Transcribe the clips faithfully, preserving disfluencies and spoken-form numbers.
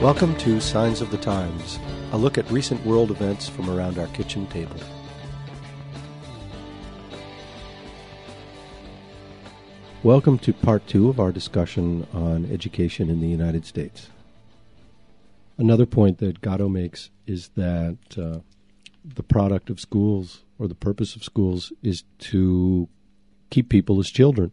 Welcome to Signs of the Times, a look at recent world events from around our kitchen table. Welcome to part two of our discussion on education in the United States. Another point that Gatto makes is that uh, the product of schools, or the purpose of schools, is to keep people as children.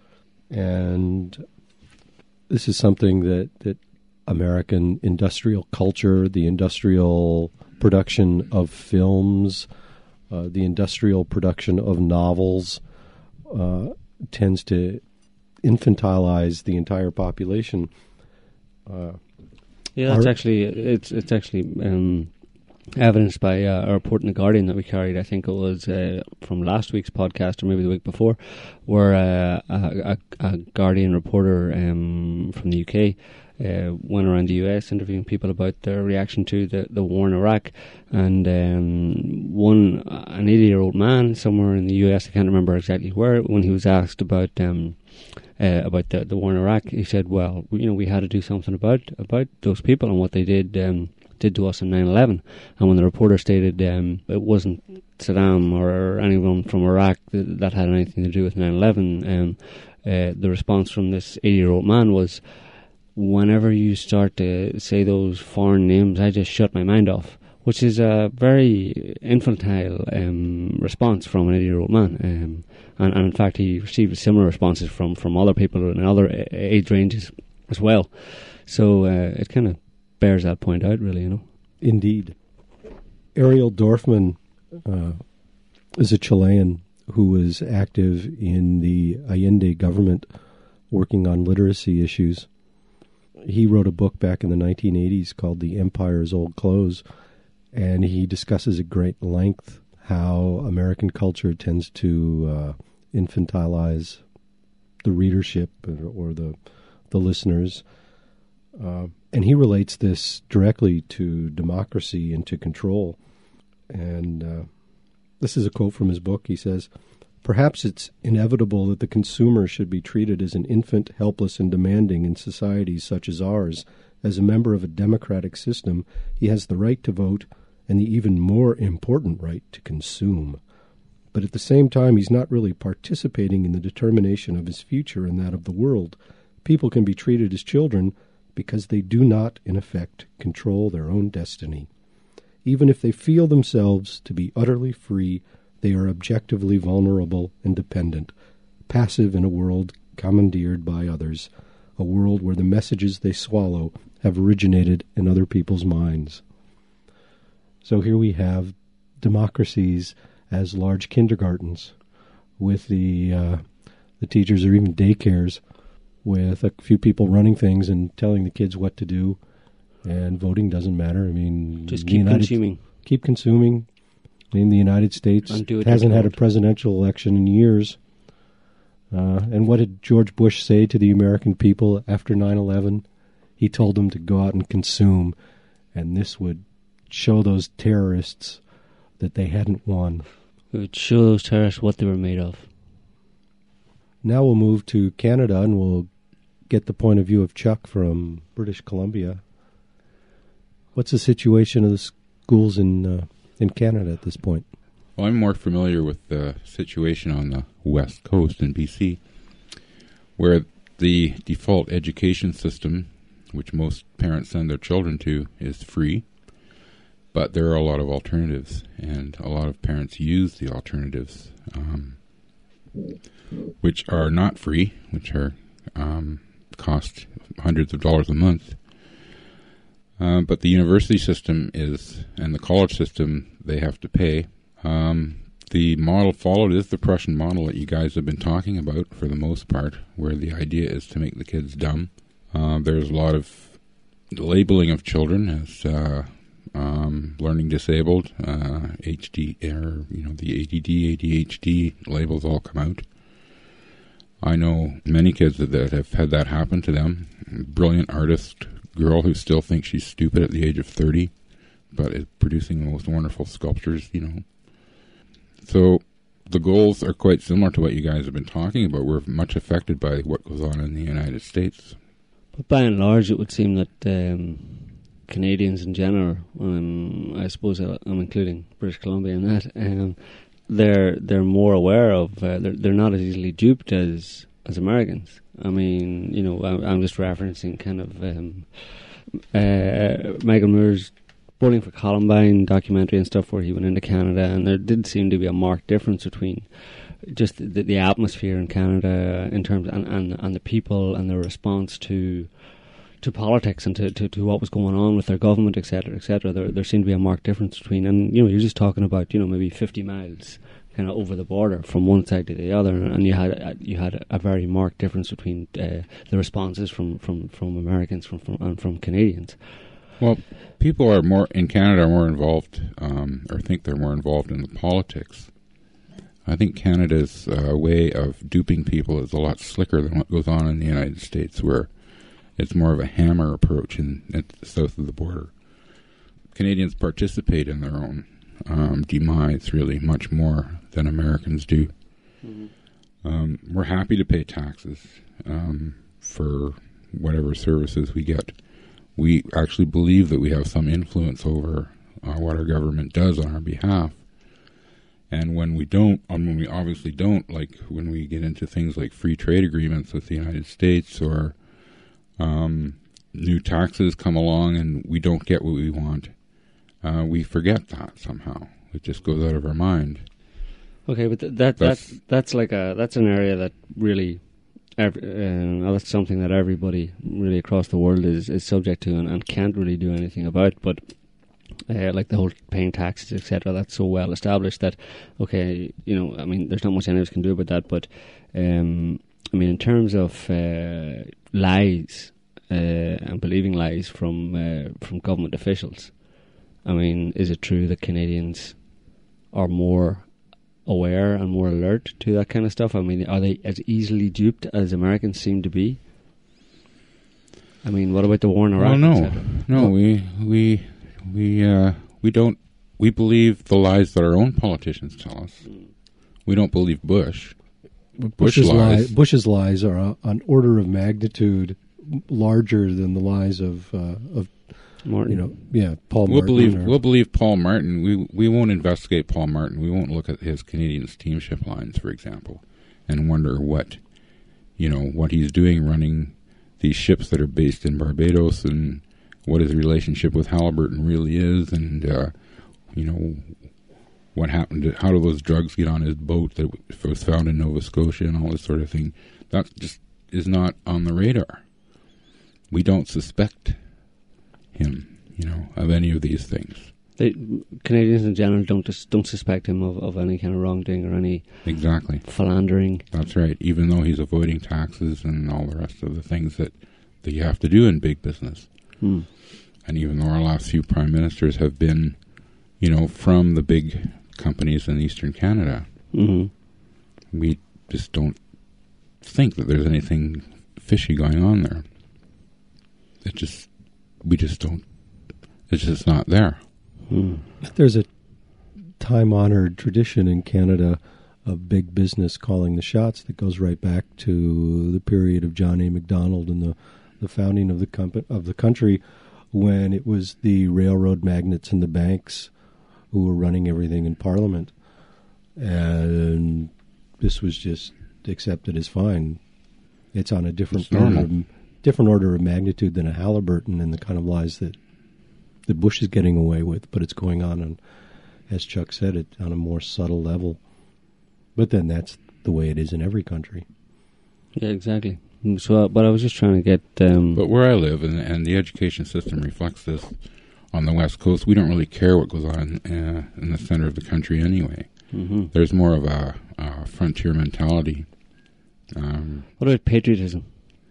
And this is something that, that American industrial culture, the industrial production of films, uh, the industrial production of novels, uh, tends to infantilize the entire population. Uh, yeah, that's actually it's it's actually um, evidenced by uh, a report in the Guardian that we carried. I think it was uh, from last week's podcast or maybe the week before, where uh, a, a, a Guardian reporter um, from the U K uh, went around the U S interviewing people about their reaction to the, the war in Iraq, and um, one an eighty-year-old man somewhere in the U S, I can't remember exactly where, when he was asked about um, uh, about the, the war in Iraq, he said, "Well, you know, we had to do something about about those people and what they did." Um, did to us in nine eleven. And when the reporter stated um, it wasn't Saddam or anyone from Iraq that, that had anything to do with nine eleven, um, uh, the response from this eighty-year-old man was, "Whenever you start to say those foreign names, I just shut my mind off," which is a very infantile um, response from an eighty-year-old man. Um, and, and in fact, he received similar responses from, from other people in other age ranges as well. So uh, it kind of bears that point out, really, you know. Indeed. Ariel Dorfman uh, is a Chilean who was active in the Allende government working on literacy issues. He wrote a book back in the nineteen eighties called The Empire's Old Clothes, and he discusses at great length how American culture tends to uh, infantilize the readership or, or the, the listeners. Uh, and he relates this directly to democracy and to control. And uh, this is a quote from his book. He says, "Perhaps it's inevitable that the consumer should be treated as an infant, helpless and demanding in societies such as ours. As a member of a democratic system, he has the right to vote and the even more important right to consume. But at the same time, he's not really participating in the determination of his future and that of the world. People can be treated as children because they do not, in effect, control their own destiny. Even if they feel themselves to be utterly free, they are objectively vulnerable and dependent, passive in a world commandeered by others, a world where the messages they swallow have originated in other people's minds." So here we have democracies as large kindergartens with the uh, the teachers or even daycares with a few people running things and telling the kids what to do, and voting doesn't matter. I mean, just keep United, consuming. Keep consuming. In the United States, it hasn't had a presidential election in years. Uh, and what did George Bush say to the American people after nine eleven? He told them to go out and consume, and this would show those terrorists that they hadn't won. It would show those terrorists what they were made of. Now we'll move to Canada, and we'll get the point of view of Chuck from British Columbia. What's the situation of the schools in uh, in Canada at this point? Well, I'm more familiar with the situation on the west coast in B C, where the default education system, which most parents send their children to, is free. But there are a lot of alternatives, and a lot of parents use the alternatives, um, which are not free, which are um, cost hundreds of dollars a month. Uh, but the university system is, and the college system, they have to pay. Um, the model followed is the Prussian model that you guys have been talking about for the most part, where the idea is to make the kids dumb. Uh, there's a lot of labeling of children as uh, um, learning disabled, uh, H D, or you know, the A D D, A D H D labels all come out. I know many kids that, that have had that happen to them. Brilliant artist girl who still thinks she's stupid at the age of thirty, but is producing the most wonderful sculptures, you know. So the goals are quite similar to what you guys have been talking about. We're much affected by what goes on in the United States. But by and large, it would seem that um, Canadians in general, um, I suppose I'm including British Columbia in that, um, they're they're more aware of, uh, they're, they're not as easily duped as, as Americans. I mean, you know, I'm, I'm just referencing kind of um, uh, Michael Moore's Bowling for Columbine documentary and stuff, where he went into Canada, and there did seem to be a marked difference between just the, the atmosphere in Canada in terms and, and, and the people and their response to to politics and to, to, to what was going on with their government, et cetera, et cetera. There there seemed to be a marked difference between, and you know, you're just talking about, you know, maybe fifty miles kind of over the border from one side to the other, and, and you had a, you had a very marked difference between uh, the responses from, from, from Americans from, from and from Canadians. Well, people are more in Canada are more involved, um, or think they're more involved in the politics. I think Canada's uh, way of duping people is a lot slicker than what goes on in the United States, where it's more of a hammer approach in at the south of the border. Canadians participate in their own um, demise really much more than Americans do. Mm-hmm. Um, we're happy to pay taxes um, for whatever services we get. We actually believe that we have some influence over uh, what our government does on our behalf. And when we don't, and when we obviously don't, like when we get into things like free trade agreements with the United States, or um, new taxes come along and we don't get what we want, uh, we forget that somehow. It just goes out of our mind. Okay, but th- that that's that's, that's like a that's an area that really, every, uh, that's something that everybody really across the world is, is subject to and, and can't really do anything about. But uh, like the whole paying taxes, et cetera, that's so well established that, okay, you know, I mean, there's not much any of us can do about that. But um, I mean, in terms of uh, lies uh, and believing lies from uh, from government officials, I mean, is it true that Canadians are more aware and more alert to that kind of stuff? I mean, are they as easily duped as Americans seem to be? I mean, what about the war in Iraq? Well, no, no, well, we we we uh, we don't. We believe the lies that our own politicians tell us. Mm. We don't believe Bush. Bush's Bush lies. Lie, Bush's lies are a, an order of magnitude larger than the lies of uh, of Martin. You know, yeah, Paul we'll Martin. Believe, or, we'll believe Paul Martin. We we won't investigate Paul Martin. We won't look at his Canadian steamship lines, for example, and wonder what, you know, what he's doing running these ships that are based in Barbados, and what his relationship with Halliburton really is, and uh, you know, what happened to, how do those drugs get on his boat that was found in Nova Scotia and all this sort of thing. That just is not on the radar. We don't suspect him, you know, of any of these things. They, Canadians in general don't just don't suspect him of, of any kind of wrongdoing or any exactly philandering. That's right. Even though he's avoiding taxes and all the rest of the things that, that you have to do in big business. Hmm. And even though our last few prime ministers have been, you know, from the big companies in Eastern Canada, mm-hmm. we just don't think that there's anything fishy going on there. It just, we just don't, it's just not there. Hmm. There's a time-honored tradition in Canada of big business calling the shots that goes right back to the period of John A. Macdonald and the, the founding of the comp- of the country, when it was the railroad magnates and the banks who were running everything in Parliament. And this was just accepted as fine. It's on a different order of, different order of magnitude than a Halliburton and the kind of lies that that Bush is getting away with, but it's going on, on, as Chuck said, it on a more subtle level. But then that's the way it is in every country. Yeah, exactly. So, uh, but I was just trying to get... Um, but where I live, and, and the education system reflects this, on the West Coast, we don't really care what goes on uh, in the center of the country anyway. Mm-hmm. There's more of a, a frontier mentality. Um, what about patriotism?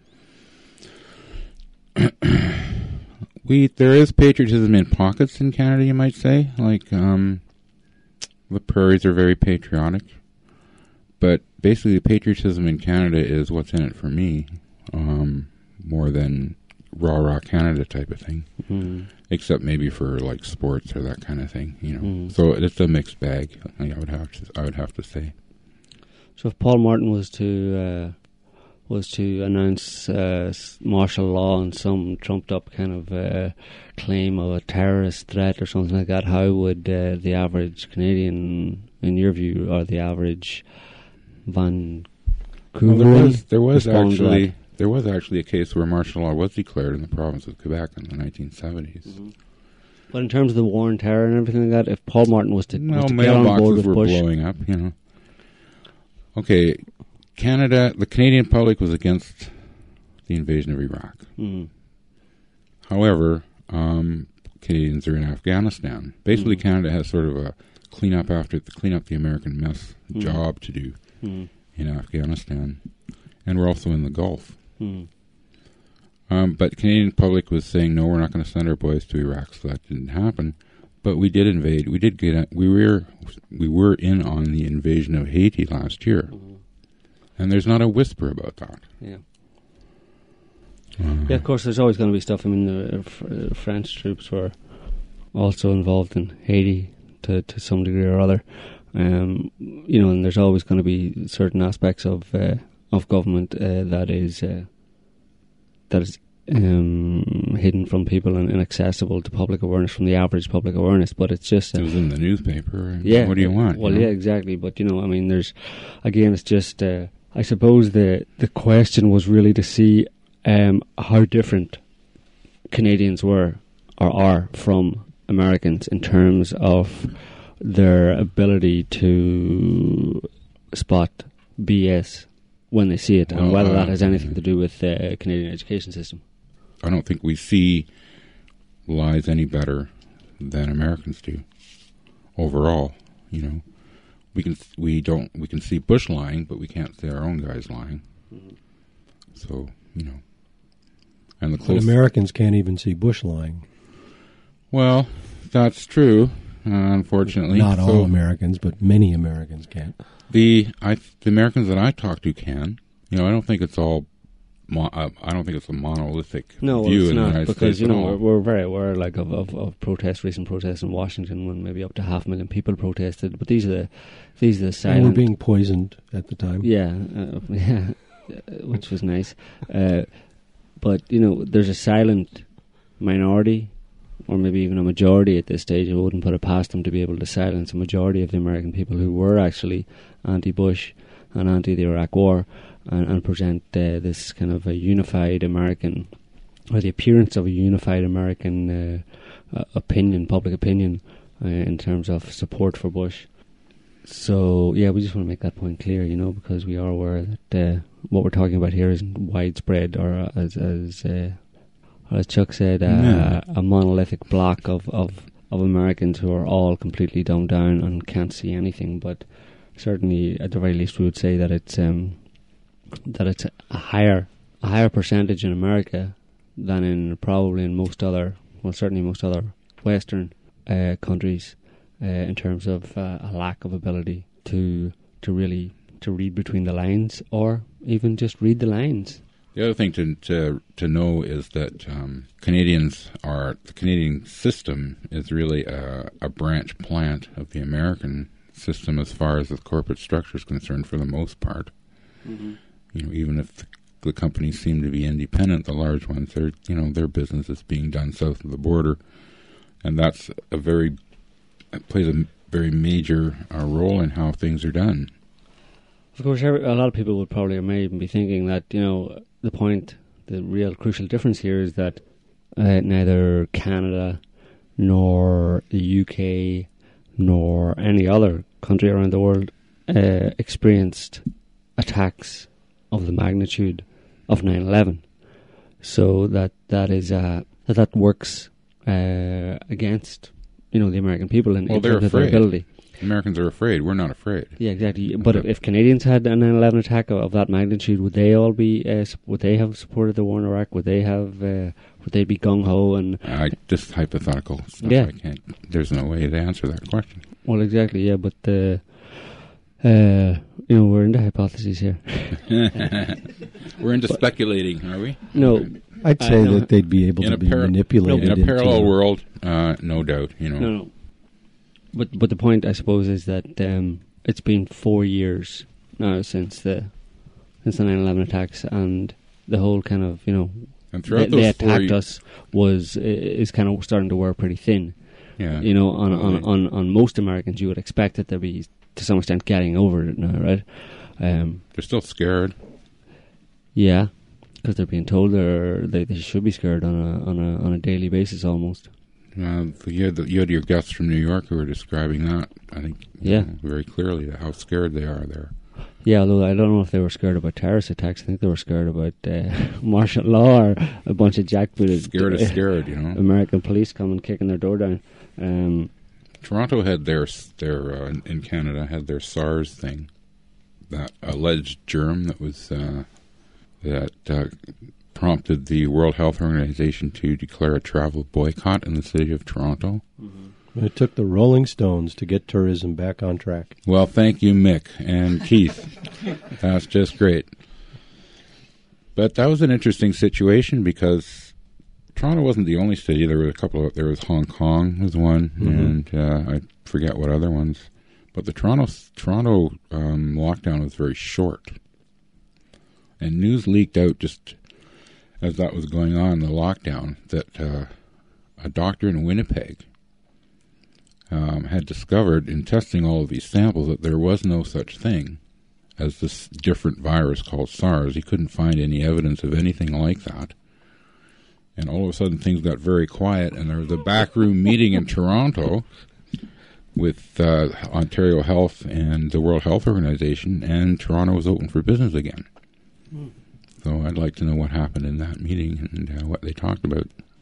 We there is patriotism in pockets in Canada, you might say. Like um, the prairies are very patriotic, but basically, patriotism in Canada is what's in it for me, um, more than rah rah Canada type of thing. Mm-hmm. Except maybe for like sports or that kind of thing, you know. Mm-hmm. So it's a mixed bag. I would have to. I would have to say. So if Paul Martin was to uh, was to announce uh, martial law on some trumped-up kind of uh, claim of a terrorist threat or something like that, how would uh, the average Canadian, in your view, or the average Vancouver? Well, there was, there was respond to actually that? there was actually a case where martial law was declared in the province of Quebec in the nineteen seventies. Mm-hmm. But in terms of the war and terror and everything like that, if Paul Martin was to, Well, was to get on board mailboxes with were Bush, blowing up, you know. Okay, Canada, the Canadian public was against the invasion of Iraq. mm, However, um, Canadians are in Afghanistan. Basically, Mm. Canada has sort of a clean up after the clean up the American mess Mm. job to do mm, in Afghanistan, and we're also in the Gulf. mm, Um, but the Canadian public was saying, no, we're not going to send our boys to Iraq, so that didn't happen. But we did invade. We did get. A, we were we were in on the invasion of Haiti last year, mm, and there's not a whisper about that. yeah. Uh, Yeah, of course, there's always going to be stuff. I mean, the uh, fr- uh, French troops were also involved in Haiti to, to some degree or other. Um, you know, and there's always going to be certain aspects of uh, of government uh, that is uh, that is um, hidden from people and inaccessible to public awareness, from the average public awareness. But it's just It uh, was in the newspaper. And yeah. What do you want? Well, you know? yeah, exactly. But you know, I mean, there's again, it's just. Uh, I suppose the the question was really to see um, how different Canadians were or are from Americans in terms of their ability to spot B S when they see it, Well, and whether uh, that has anything to do with the Canadian education system. I don't think we see lies any better than Americans do overall. You know, we can we don't we can see Bush lying, but we can't see our own guys lying. Mm-hmm. So you know, and the But close. Americans can't even see Bush lying. Well, that's true. Uh, unfortunately, Not all So Americans, but many Americans can't. The I the Americans that I talk to can. You know, I don't think it's all. Mo- uh, I don't think it's a monolithic No, view it's in the not, United because States you at know all. we're, we're very aware, like of, of, of protests, recent protests in Washington, when maybe up to half a million people protested. But these are the these are the They silent. were being poisoned at the time. Yeah, uh, yeah, uh, which was nice. Uh, but you know, there's a silent minority, or maybe even a majority at this stage. I wouldn't put it past them to be able to silence a majority of the American people who were actually anti-Bush and anti the Iraq War, and, and present uh, this kind of a unified American, or the appearance of a unified American uh, uh, opinion, public opinion, uh, in terms of support for Bush. So, yeah, we just want to make that point clear, you know, because we are aware that uh, what we're talking about here isn't widespread, or uh, as as, uh, or as Chuck said, uh, Yeah. a monolithic block of, of, of Americans who are all completely dumbed down and can't see anything. But certainly, at the very least, we would say that it's um, that it's a higher a higher percentage in America than in probably in most other, well, certainly most other Western uh, countries. Uh, in terms of uh, a lack of ability to to really to read between the lines, or even just read the lines. The other thing to to, to know is that um, Canadians are the Canadian system is really a, a branch plant of the American system as far as the corporate structure is concerned. For the most part, Mm-hmm. you know, even if the, the companies seem to be independent, the large ones, their you know their business is being done south of the border, and that's a very It plays a very major uh, role in how things are done. Of course, every, a lot of people would probably, or may even be thinking that, you know, the point, the real crucial difference here is that uh, neither Canada nor the U K nor any other country around the world uh, experienced attacks of the magnitude of nine eleven. So that that is uh, that that works uh, against, you know, the American people in, Well, in they're terms of their afraid. ability. Americans are afraid. We're not afraid. Yeah, exactly. But if, if Canadians had a nine eleven attack of, of that magnitude, would they all be? Uh, sup- would they have supported the war in Iraq? Would they have? Uh, would they be gung ho? And I just hypothetical stuff. Yeah. I can't. There's no way to answer that question. well, exactly. Yeah, but uh, uh, you know, we're into hypotheses here. We're into speculating, are we? No, I'd I say know. that they'd be able In to a be par- manipulated. In a into- parallel world, uh, no doubt. You know. no, no. But but the point, I suppose, is that um, it's been four years now since the since the nine eleven attacks, and the whole kind of, you know, and throughout they, those they attacked four us was is kind of starting to wear pretty thin. Yeah. You know, on, on, on, on most Americans, you would expect that they'd be, to some extent, getting over it now, right? Um, they're still scared. Yeah, because they're being told they're, they they should be scared on a on a on a daily basis almost. Uh, you, had the, you had your guests from New York who were describing that, I think, yeah. know, very clearly, how scared they are there. Yeah, although I don't know if they were scared about terrorist attacks. I think they were scared about uh, martial law or a bunch of jackbooted... Scared is scared, you know. American police coming, kicking their door down. Um, Toronto had their, their uh, in Canada, had their SARS thing, that alleged germ that was... Uh, that uh, prompted the World Health Organization to declare a travel boycott in the city of Toronto. Mm-hmm. It took the Rolling Stones to get tourism back on track. Well, thank you, Mick and Keith. That's just great. But that was an interesting situation because Toronto wasn't the only city. There were a couple of, there was Hong Kong was one, mm-hmm. and uh, I forget what other ones. But the Toronto Toronto um, lockdown was very short. And news leaked out just as that was going on, the lockdown, that uh, a doctor in Winnipeg um, had discovered in testing all of these samples that there was no such thing as this different virus called SARS. He couldn't find any evidence of anything like that. And all of a sudden things got very quiet, and there was a backroom meeting in Toronto with uh, Ontario Health and the World Health Organization, and Toronto was open for business again. So I'd like to know what happened in that meeting and uh, what they talked about.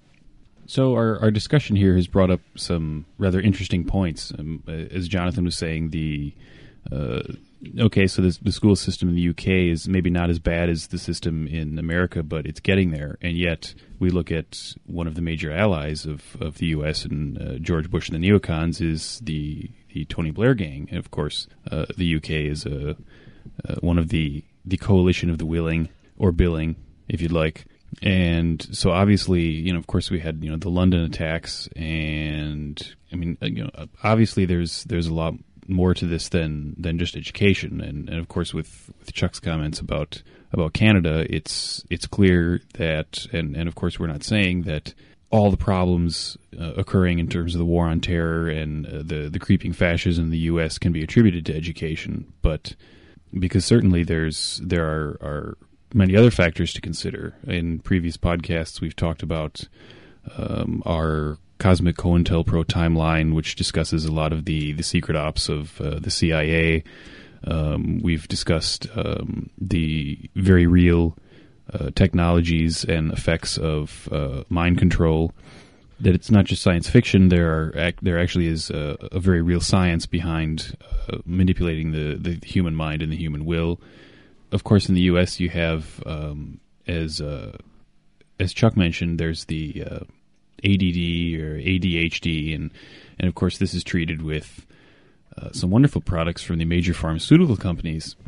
So our, our discussion here has brought up some rather interesting points. Um, as Jonathan was saying, the uh, okay, so this, the school system in the U K is maybe not as bad as the system in America, but it's getting there. And yet we look at one of the major allies of, of the U S and uh, George Bush and the neocons is the, the Tony Blair gang. And of course, uh, the U K is a, uh, one of the the coalition of the willing, or billing, if you'd like. And so obviously, you know, of course we had, you know, the London attacks, and I mean, you know, obviously there's there's a lot more to this than than just education. And, and of course with, with Chuck's comments about about Canada, it's it's clear that, and, and of course we're not saying that all the problems uh, occurring in terms of the war on terror and uh, the, the creeping fascism in the U S can be attributed to education, but because certainly there's there are, are many other factors to consider. In previous podcasts, we've talked about um, our Cosmic COINTELPRO timeline, which discusses a lot of the, the secret ops of uh, the C I A. Um, we've discussed um, the very real uh, technologies and effects of uh, mind control. That it's not just science fiction. There are there actually is a, a very real science behind uh, manipulating the, the human mind and the human will. Of course, in the U S, you have, um, as uh, as Chuck mentioned, there's the uh, A D D or A D H D, and and of course, this is treated with uh, some wonderful products from the major pharmaceutical companies.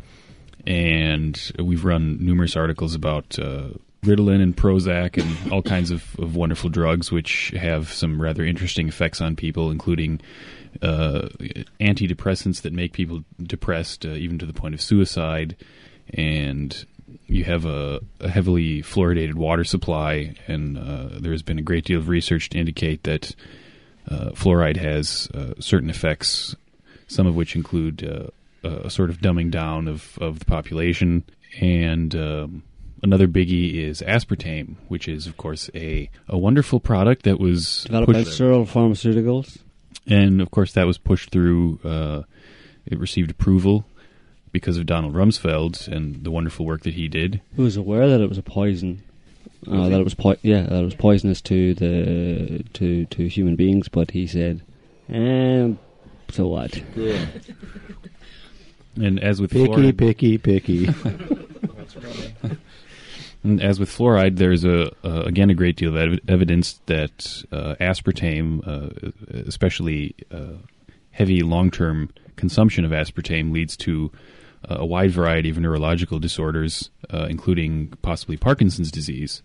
And we've run numerous articles about Uh, Ritalin and Prozac and all kinds of, of wonderful drugs which have some rather interesting effects on people, including uh, antidepressants that make people depressed, uh, even to the point of suicide. And you have a, a heavily fluoridated water supply, and uh, there has been a great deal of research to indicate that uh, fluoride has uh, certain effects, some of which include uh, a sort of dumbing down of, of the population. And Um, Another biggie is aspartame, which is, of course, a, a wonderful product that was developed by Searle Pharmaceuticals. And, of course, that was pushed through. Uh, it received approval because of Donald Rumsfeld and the wonderful work that he did. Who was aware that it was a poison? Uh, that it was po- yeah, that it was poisonous to the to to human beings, but he said, um, so what? Yeah. And as with picky, fluoride, picky, picky. That's right. And as with fluoride, there's a uh, again a great deal of ev- evidence that uh, aspartame, uh, especially uh, heavy long-term consumption of aspartame, leads to uh, a wide variety of neurological disorders, uh, including possibly Parkinson's disease.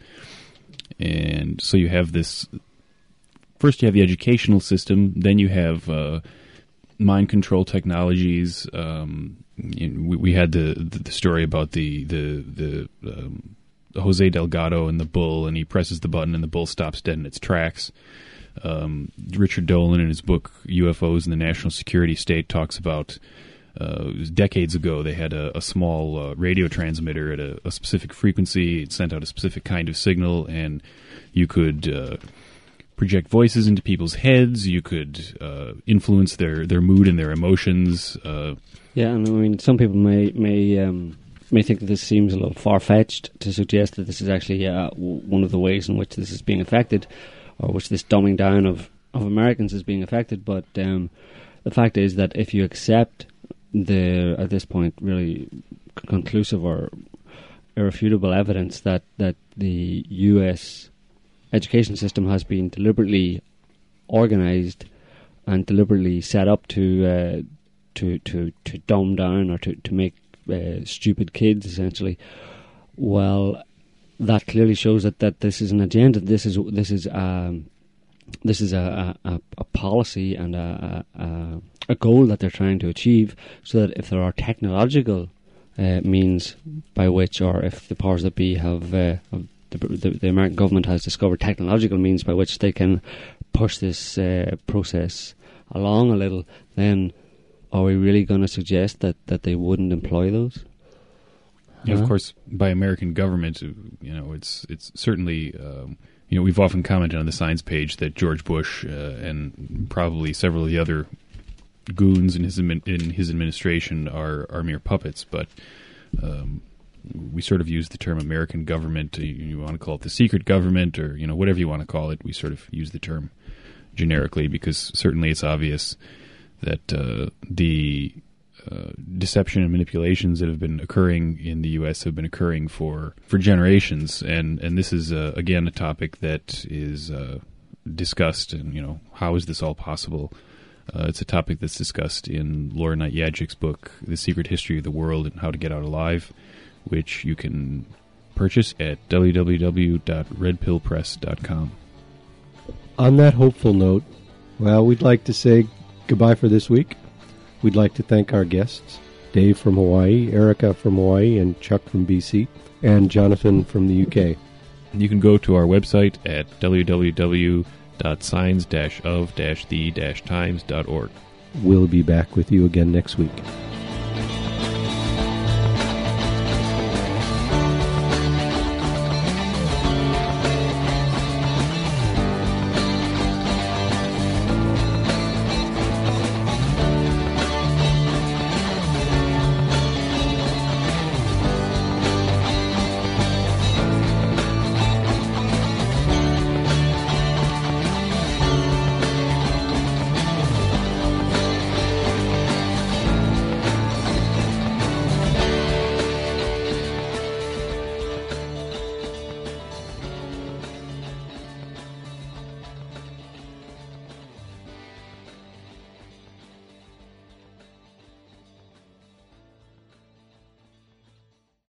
And so you have this. First, you have the educational system. Then you have uh, mind control technologies. Um, you know, we, we had the, the the story about the the the um, Jose Delgado and the bull, and he presses the button and the bull stops dead in its tracks. Um, Richard Dolan, in his book U F Os and the National Security State, talks about uh, it was decades ago they had a, a small uh, radio transmitter at a, a specific frequency. It sent out a specific kind of signal, and you could uh, project voices into people's heads. You could uh, influence their, their mood and their emotions. Uh, yeah, and I mean, some people may may um, may think that this seems a little far fetched to suggest that this is actually uh, w- one of the ways in which this is being affected, or which this dumbing down of, of Americans is being affected. But um, the fact is that if you accept the at this point really c- conclusive or irrefutable evidence that, that the U S education system has been deliberately organised and deliberately set up to uh, to to to dumb down or to to make uh, stupid kids, essentially, well, that clearly shows that, that this is an agenda. This is this is um, this is a, a, a policy and a, a a goal that they're trying to achieve. So that if there are technological uh, means by which, or if the powers that be have, uh, have the, the, the American government has discovered technological means by which they can push this uh, process along a little, then are we really going to suggest that, that they wouldn't employ those? Yeah, of course, by American government, you know, it's it's certainly, um, you know, we've often commented on the Science page that George Bush uh, and probably several of the other goons in his in his administration are, are mere puppets, but um, we sort of use the term American government. You, you want to call it the secret government, or you know, whatever you want to call it. We sort of use the term generically because certainly it's obvious that uh, the Uh, deception and manipulations that have been occurring in the U S have been occurring for, for generations, and and this is uh, again a topic that is uh, discussed. And you know, how is this all possible? Uh, it's a topic that's discussed in Laura Knight Yadchik's book, The Secret History of the World and How to Get Out Alive, which you can purchase at w w w dot red pill press dot com. On that hopeful note, well, we'd like to say goodbye for this week. We'd like to thank our guests, Dave from Hawaii, Erica from Hawaii, and Chuck from B C, and Jonathan from the U K. You can go to our website at w w w dot signs of the times dot org. We'll be back with you again next week.